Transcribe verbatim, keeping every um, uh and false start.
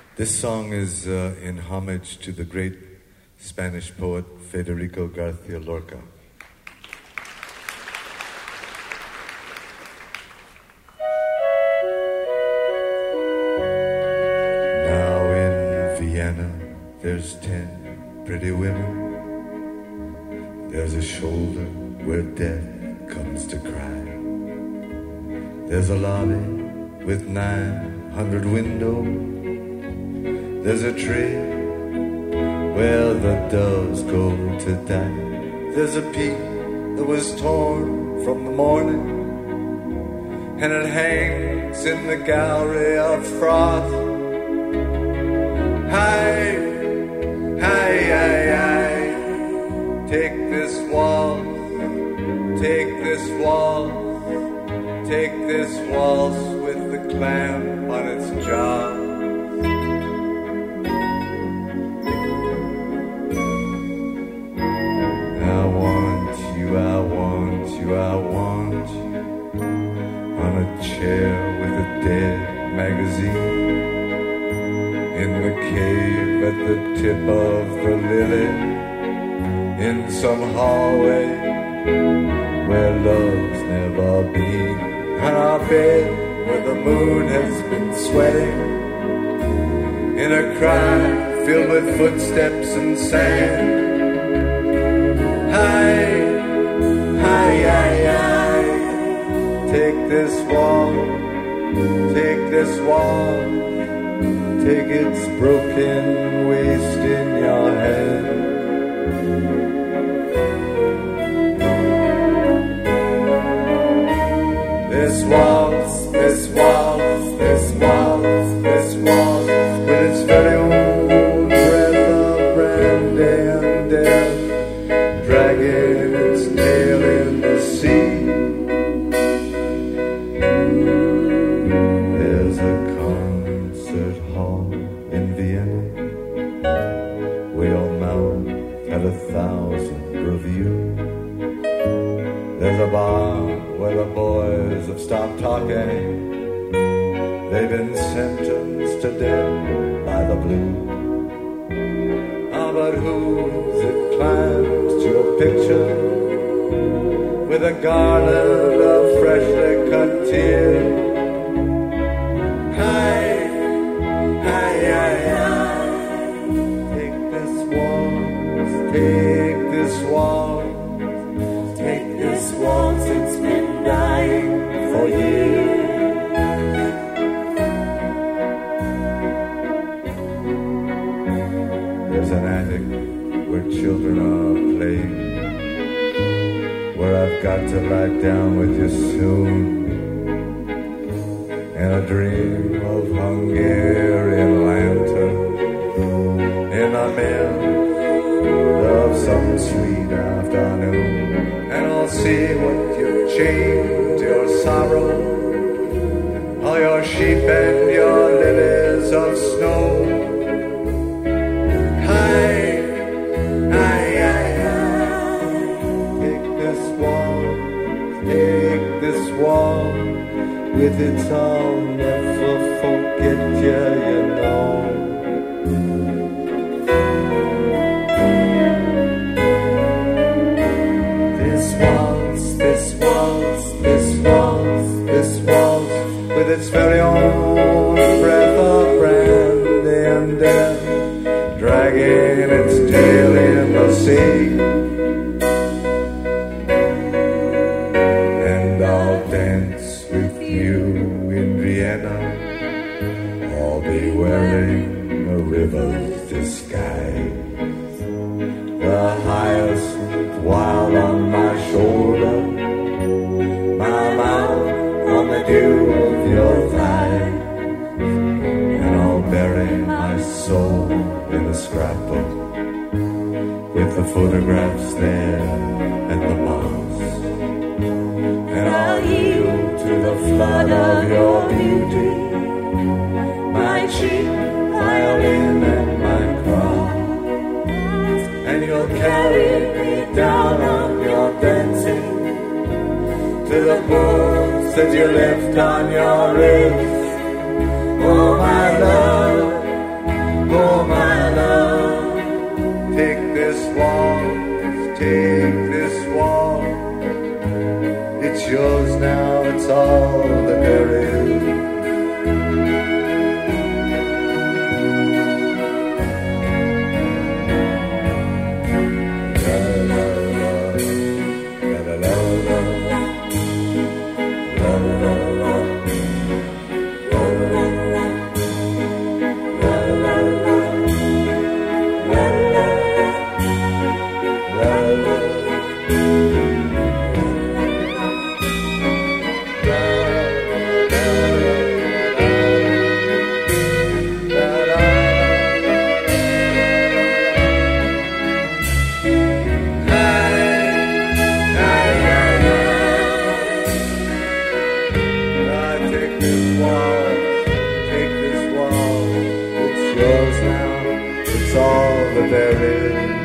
This song is uh, in homage to the great Spanish poet Federico Garcia Lorca. Now in Vienna there's ten pretty women. There's a shoulder where death comes to cry. There's a lobby with nine hundred windows. There's a tree where the doves go to die. There's a peak that was torn from the morning, and it hangs in the gallery of frost. Hi, hi, hi, hi. Take this waltz, take this waltz, take this waltz with the clamp on its jaw. I want you, I want you on a chair with a dead magazine in the cave at the tip of the lily, in some hallway where love's never been, on our bed where the moon has been sweating, in a cry filled with footsteps and sand. Hi, hi, hi, hi. Take this waltz, take this waltz, take its broken waist in your hand. This waltz, this waltz, this waltz, this waltz, with its very own breath of brandy and death, dragging its tail in the sea. There's a concert hall in Vienna where your mouth had a thousand reviews. There's a bar where the boys have stopped talking. They've been sentenced to death by the blues. Ah, but who's it climbs to your picture with a garland of freshly cut tears? Hi, hi, hi, hi. Take this waltz, take this waltz, take this waltz, it's been dying for years. There's an attic where children are playing, where I've got to lie down with you soon, and a dream of Hungarian lanterns in the midst of some sweet afternoon. And I'll see what you've changed, your sorrow, all your sheep and your lilies of snow. Hi, hi, hi, hi. Take this waltz, take this waltz, with its I'll never forget you, you know. This waltz, this waltz, this waltz, this waltz, with its very own breath of brandy and death, dragging its tail in the sea. And I'll dance with you in Vienna. I'll be wearing a river's disguise, the hyacinth wild on my shoulder, my mouth on the dew of your thigh, and I'll bury my soul in a scrapbook with the photographs there and the moss, and I'll yield to the flood of your beauty, my cheap violin and my cross, and you'll carry me down on your dancing to the boots that you left on your wrist. Oh, my love, girls now, it's all that there is.